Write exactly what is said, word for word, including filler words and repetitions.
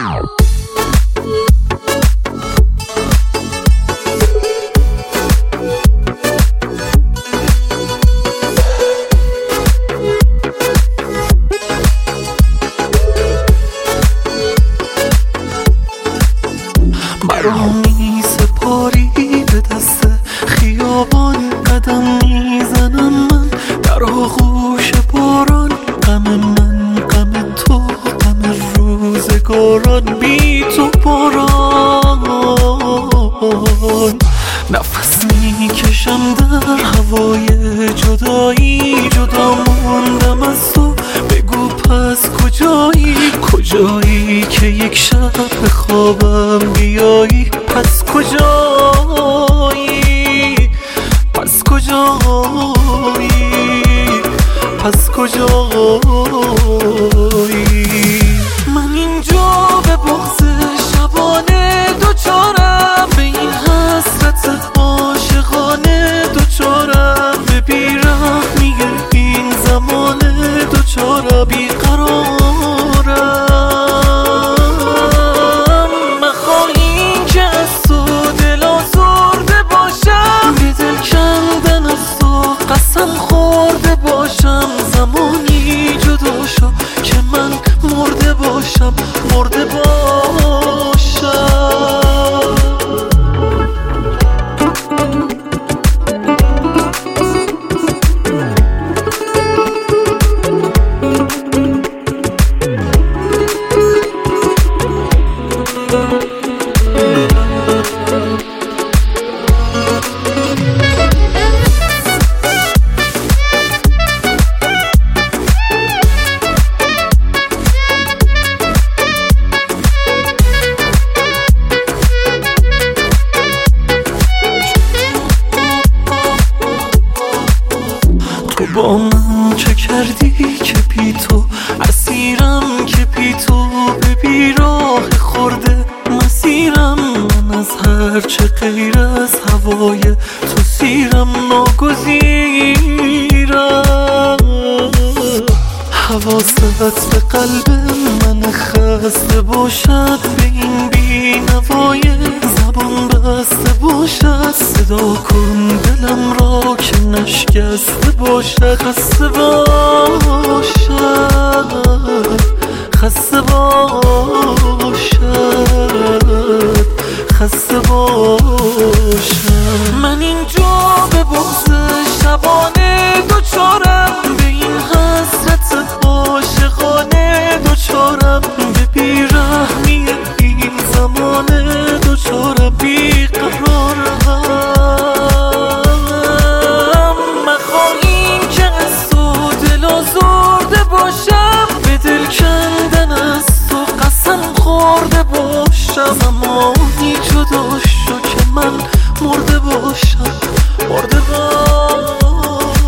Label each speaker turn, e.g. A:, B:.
A: مرا می سپاری به دست خیابان، قدم میزنم من در آغوش باران. غم من غم تو، غم روزگاران، بی تو باران. نفس میکشم در هوای جدایی، جدا موندم از تو. بگو پس کجایی، کجایی که یک شب به خوابم بیایی؟ پس کجایی، پس کجایی، پس کجایی؟ من اینجا به بغض شبانه دوچارم، به این حسرت عاشقانه دوچارم، به بیرحمی این زمانه دوچارم، بیقرارم. مخواهی که از تو دل آزرده باشم، به دل کندن از تو قسم خورده باشم. زمانی جدا شو که من مرده باشم، مرده باشم. تو با من چه کردی که بی تو اسیرم، که بی تو به بیراه خورده مسیرم. من از هر چه غیر از هوای تو سیرم، ناگزیرم. حواست به قلب من خسته باشد، به این بی نوای زبان بسته باشد. صدا کن دلم را که نشکسته باشد، خسته باشد، خسته باشد، خسته باشد. من اینجا به بغض شبانه دوچارم، به این حسرت عاشقانه دوچارم، به بیرحمی این زمانه دوچارم، بیقرارم. مخواهی که از تو دل آزرده باشم، به دل کندن از تو قسم خورده باشم. زمانی جدا شو که من مرده باشم، مرده باشم.